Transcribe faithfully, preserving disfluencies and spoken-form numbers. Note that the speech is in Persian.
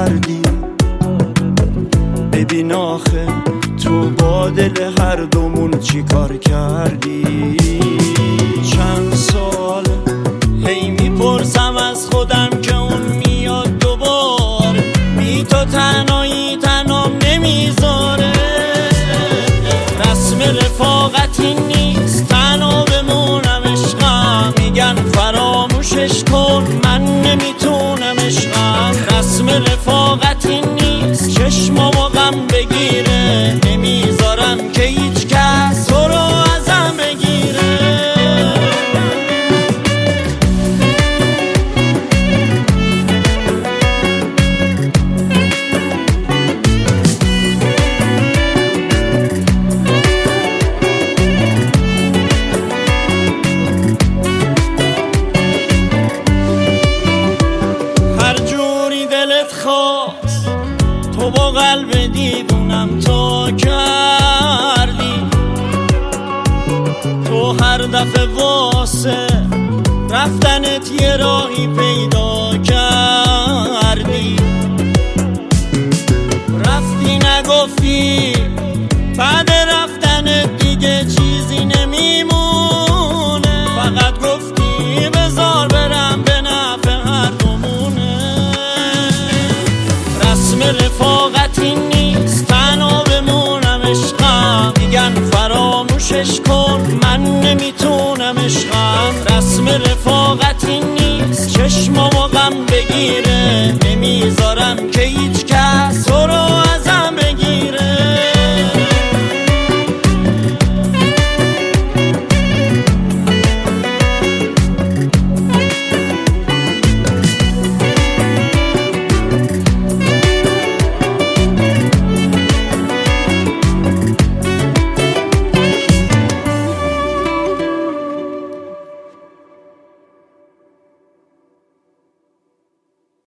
کردی. ببین آخه تو با دل هر دومون چی کار کردی. چند سال هی میپرسم از خودم که اون میاد دوبار، بی تو تنهایی تنام نمیذاره. رسم رفاقتی نیست تنها بمونم عشقم، میگن فراموشش کن من نمیتونم عشقم. رسم رفاقتی نیست چشمامو غم بگیره، نمیذارم که هیچ کس تو رو ازم بگیره. هر جوری دلت خواست تو با قلب دیوونم تو کردی. تو هر دفعه واسه رفتنت یه راهی پیدا کردی. رفتی نگفتی بعد رفتنت دیگه چیزی نمیمونه، فقط گفتی بذار برم به نفع هر دومونه. رسم رفاقتی نیست تنها بمونم عشقم، میگن فراموشش کن من نمیتونم عشقم. رسم رفاقتی نیست چشمامو غم بگیره، نمی